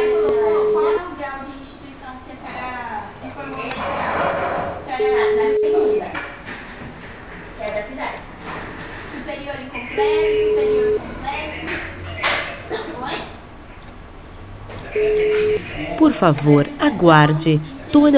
Qual é o grau de instituição que a senhora informou que a senhora Da segunda, que é da cidade. superior incompleto, superior completo? Por favor, aguarde. Toda